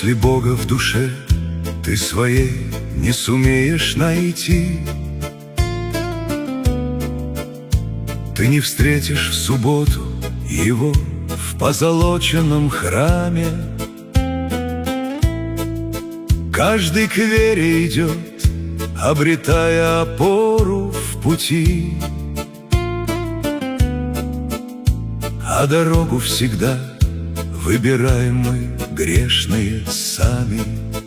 Если Бога в душе ты своей не сумеешь найти, ты не встретишь в субботу Его в позолоченном храме. Каждый к вере идет, обретая опору в пути, а дорогу всегда выбираем мы, грешные, сами.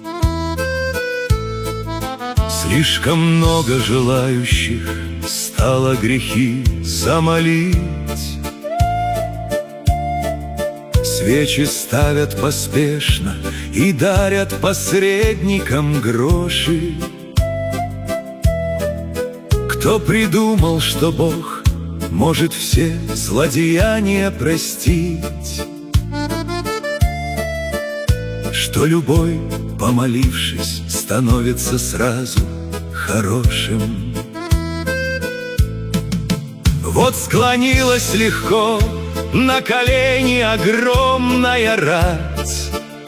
Слишком много желающих стало грехи замолить. Свечи ставят поспешно и дарят посредникам гроши. Кто придумал, что Бог может все злодеяния простить, что любой, помолившись, становится сразу хорошим? Вот склонилась легко на колени огромная рать.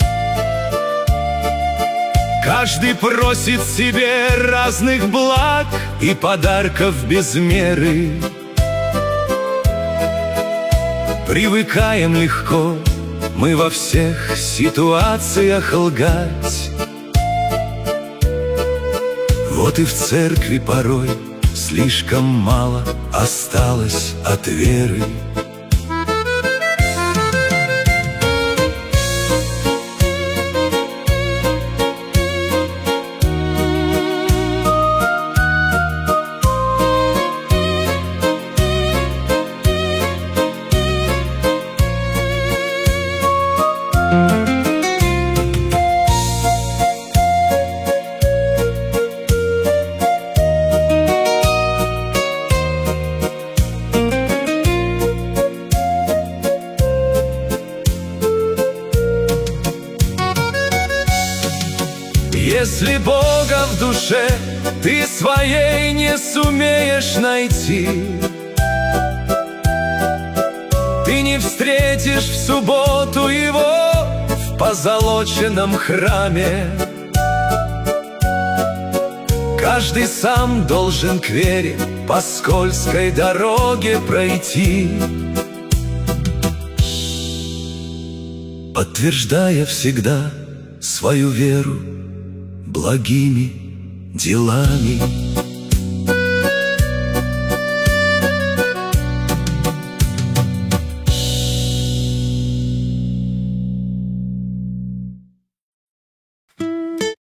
Каждый просит себе разных благ и подарков без меры. Привыкаем легко мы во всех ситуациях лгать. Вот и в церкви порой слишком мало осталось от веры. Если Бога в душе ты своей не сумеешь найти, ты не встретишь в субботу Его в позолоченном храме. Каждый сам должен к вере по скользкой дороге пройти, подтверждая всегда свою веру благими делами.